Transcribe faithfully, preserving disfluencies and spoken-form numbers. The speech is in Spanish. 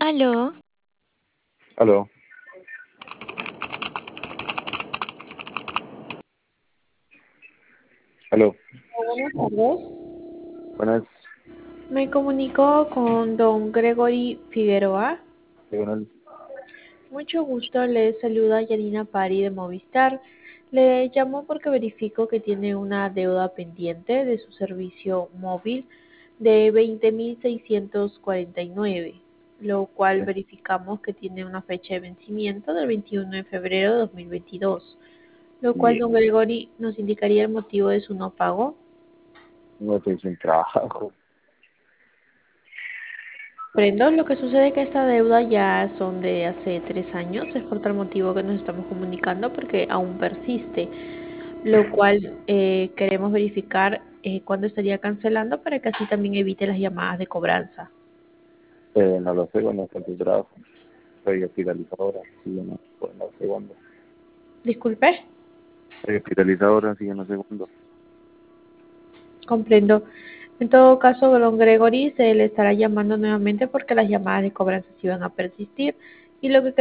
Aló, Aló, aló, Buenas tardes. buenas, Me comunico con don Gregory Figueroa. buenas, Mucho gusto, le saluda Yanina Pari de Movistar. Le llamo porque verifico que tiene una deuda pendiente de su servicio móvil de veinte mil seiscientos cuarenta y nueve, lo cual eh, verificamos que tiene una fecha de vencimiento del veintiuno de febrero de dos mil veintidós, lo cual bien, don Gregory nos indicaría el motivo de su no pago. no estoy sin trabajo. Prendo, lo que sucede es que esta deuda ya son de hace tres años, es por tal motivo que nos estamos comunicando porque aún persiste, lo cual eh, queremos verificar eh, cuándo estaría cancelando para que así también evite las llamadas de cobranza. Eh, no lo sé, cuando está tu trabajo. Soy hospitalizadora, así que no, pues no sé cuándo. Disculpe, Soy hospitalizadora, así que no sé cuándo. comprendo. En todo caso, don Gregory se le estará llamando nuevamente porque las llamadas de cobranza sí van a persistir y lo que